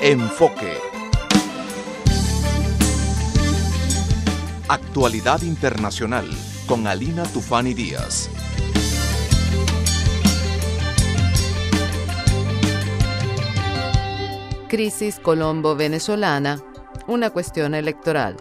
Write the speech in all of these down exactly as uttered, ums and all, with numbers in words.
Enfoque. Actualidad internacional con Alina Tufani Díaz. Crisis colombo-venezolana, una cuestión electoral.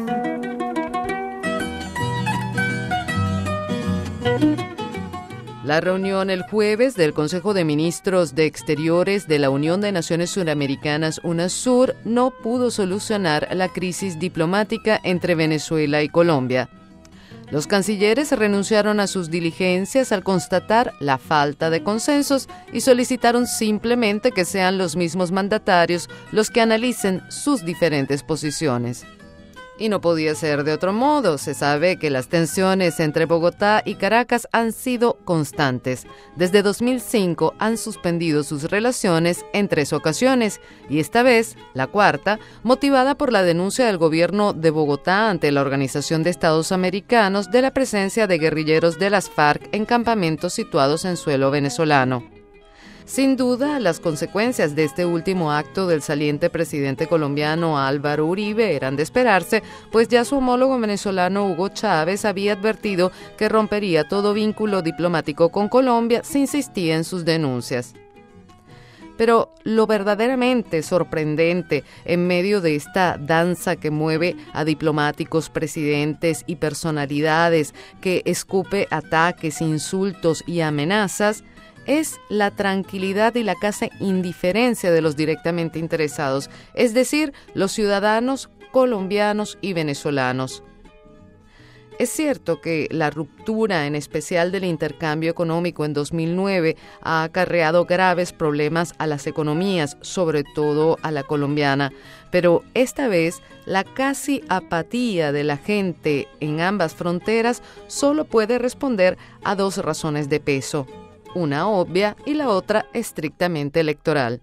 La reunión el jueves del Consejo de Ministros de Exteriores de la Unión de Naciones Suramericanas, UNASUR, no pudo solucionar la crisis diplomática entre Venezuela y Colombia. Los cancilleres renunciaron a sus diligencias al constatar la falta de consensos y solicitaron simplemente que sean los mismos mandatarios los que analicen sus diferentes posiciones. Y no podía ser de otro modo. Se sabe que las tensiones entre Bogotá y Caracas han sido constantes. Desde dos mil cinco han suspendido sus relaciones en tres ocasiones, y esta vez, la cuarta, motivada por la denuncia del gobierno de Bogotá ante la Organización de Estados Americanos de la presencia de guerrilleros de las FARC en campamentos situados en suelo venezolano. Sin duda, las consecuencias de este último acto del saliente presidente colombiano Álvaro Uribe eran de esperarse, pues ya su homólogo venezolano Hugo Chávez había advertido que rompería todo vínculo diplomático con Colombia si insistía en sus denuncias. Pero lo verdaderamente sorprendente en medio de esta danza que mueve a diplomáticos, presidentes y personalidades, que escupe ataques, insultos y amenazas, es la tranquilidad y la casi indiferencia de los directamente interesados, es decir, los ciudadanos colombianos y venezolanos. Es cierto que la ruptura, en especial del intercambio económico en dos mil nueve, ha acarreado graves problemas a las economías, sobre todo a la colombiana, pero esta vez la casi apatía de la gente en ambas fronteras solo puede responder a dos razones de peso. Una obvia y la otra estrictamente electoral.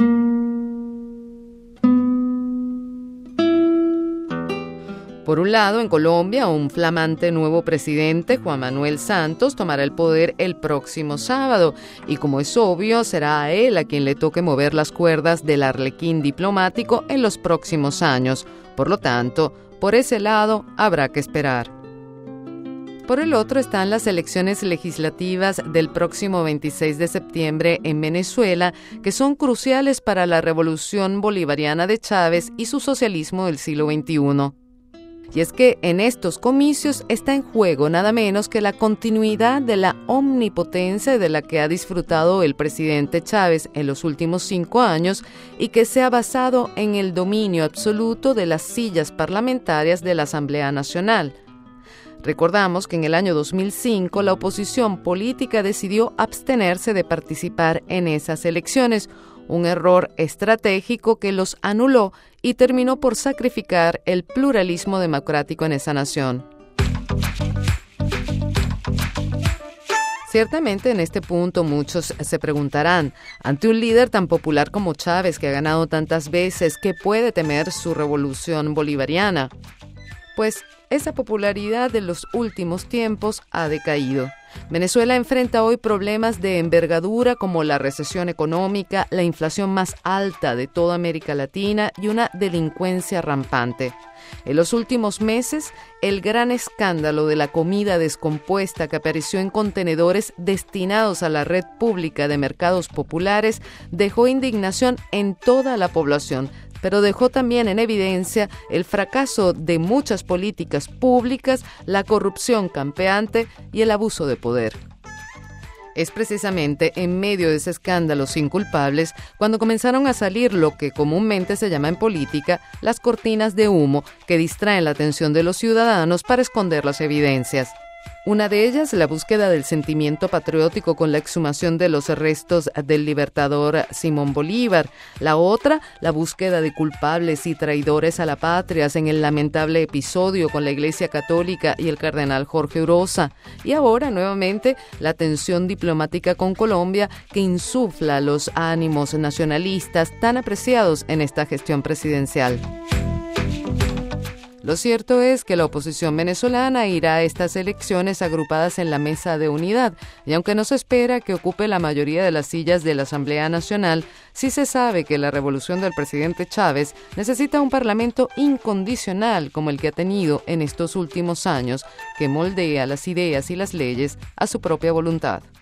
Por un lado, en Colombia, un flamante nuevo presidente, Juan Manuel Santos, tomará el poder el próximo sábado, y como es obvio, será a él a quien le toque mover las cuerdas del arlequín diplomático en los próximos años. Por lo tanto, por ese lado habrá que esperar. Por el otro están las elecciones legislativas del próximo veintiséis de septiembre en Venezuela, que son cruciales para la revolución bolivariana de Chávez y su socialismo del siglo veintiuno. Y es que en estos comicios está en juego nada menos que la continuidad de la omnipotencia de la que ha disfrutado el presidente Chávez en los últimos cinco años y que se ha basado en el dominio absoluto de las sillas parlamentarias de la Asamblea Nacional. Recordamos que en el año dos mil cinco la oposición política decidió abstenerse de participar en esas elecciones, un error estratégico que los anuló y terminó por sacrificar el pluralismo democrático en esa nación. Ciertamente en este punto muchos se preguntarán, ante un líder tan popular como Chávez, que ha ganado tantas veces, ¿qué puede temer su revolución bolivariana? Pues esa popularidad de los últimos tiempos ha decaído. Venezuela enfrenta hoy problemas de envergadura como la recesión económica, la inflación más alta de toda América Latina y una delincuencia rampante. En los últimos meses, el gran escándalo de la comida descompuesta que apareció en contenedores destinados a la red pública de mercados populares dejó indignación en toda la población, pero dejó también en evidencia el fracaso de muchas políticas públicas, la corrupción campeante y el abuso de poder. Es precisamente en medio de ese escándalo sin culpables cuando comenzaron a salir lo que comúnmente se llama en política las cortinas de humo que distraen la atención de los ciudadanos para esconder las evidencias. Una de ellas, la búsqueda del sentimiento patriótico con la exhumación de los restos del libertador Simón Bolívar. La otra, la búsqueda de culpables y traidores a la patria en el lamentable episodio con la Iglesia Católica y el cardenal Jorge Urosa. Y ahora, nuevamente, la tensión diplomática con Colombia que insufla los ánimos nacionalistas tan apreciados en esta gestión presidencial. Lo cierto es que la oposición venezolana irá a estas elecciones agrupadas en la Mesa de Unidad, y aunque no se espera que ocupe la mayoría de las sillas de la Asamblea Nacional, sí se sabe que la revolución del presidente Chávez necesita un parlamento incondicional como el que ha tenido en estos últimos años, que moldea las ideas y las leyes a su propia voluntad.